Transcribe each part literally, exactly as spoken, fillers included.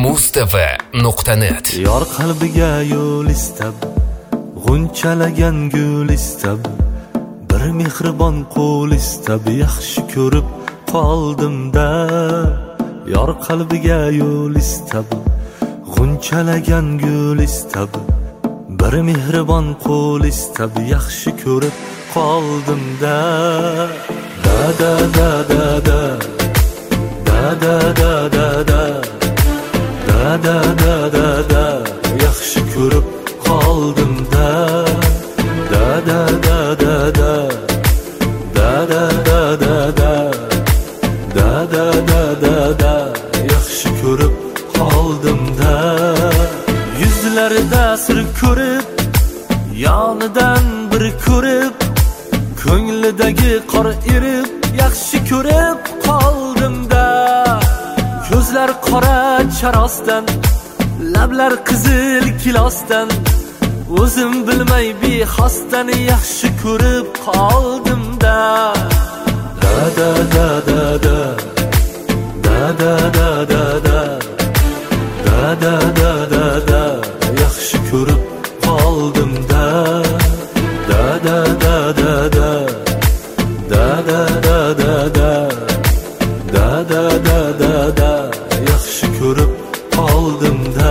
muz t v nuqta net. Yor qalbiga yo'l istab, g'unchalagan gul istab, bir mehribon qo'l istab, yaxshi ko'rib qoldim-da. Yor qalbiga yo'l istab, g'unchalagan gul istab, bir mehribon qo'l istab, yaxshi ko'rib qoldim-da. Da da da da da da da da da da da da da da da yaxshi ko'rib qoldim-da. Da da da da da da da da da da da da da da da yaxshi ko'rib qoldim-da. Yuzlarida sir ko'rib, yonidan bir ko'rib, ko'nglidagi qor erib, yaxshi ko'rib qoldim-da. Ko'zlar qora charosdan, lablar qizil kilosdan, o'zim bilmay bexosdan yaxshi ko'rib qoldim-da. Da da da da da da da da da da da da da da da yaxshi ko'rib qoldim-da. Da da da da da da da da da da da da da da da yaxshi ko'rib qoldim-da.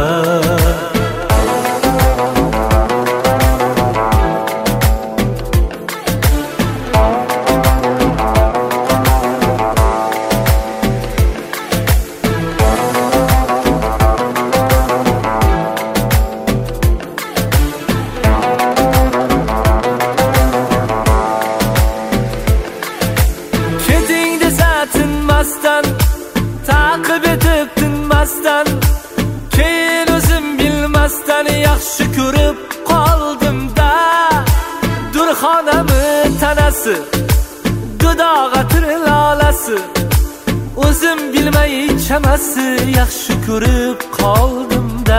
Taqib etib tinmasdan, keyin o'zim bilmasdan yaxshi ko'rib qoldim-da. Durxonami tanasi, dudog'a tirlolasi, o'zim bilmay chamasi yaxshi ko'rib qoldim-da.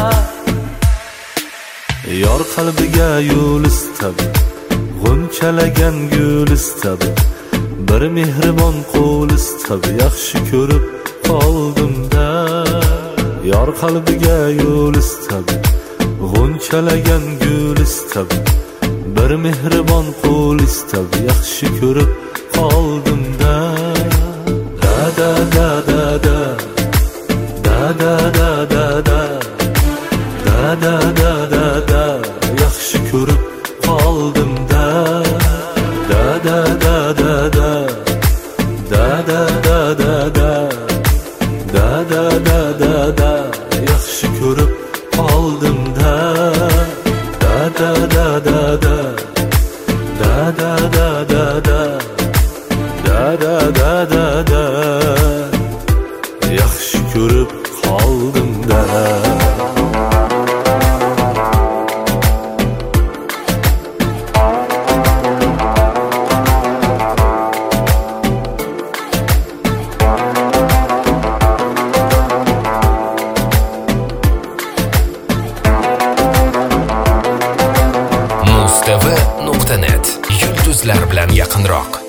Yor qalbiga yo'l istab, g'unchalagan gul istab, bir mehribon qo'l istab, yaxshi ko'rib qoldim-da. Yor qalbiga yo'l istab, g'unchalagan gul istab, bir mehribon qo'l istab, yaxshi ko'rib qoldim-da. Da da da da da da da da da da da da da da da yaxshi ko'rib qoldim-da. Da da da da da da da da da da da da da da da yaxshi ko'rib qoldim-da. Da da da da da da da da da da da da da da da yaxshi ko'rib qoldim-da. muz t v nuqta net. Yulduzlar bilan yaqinroq.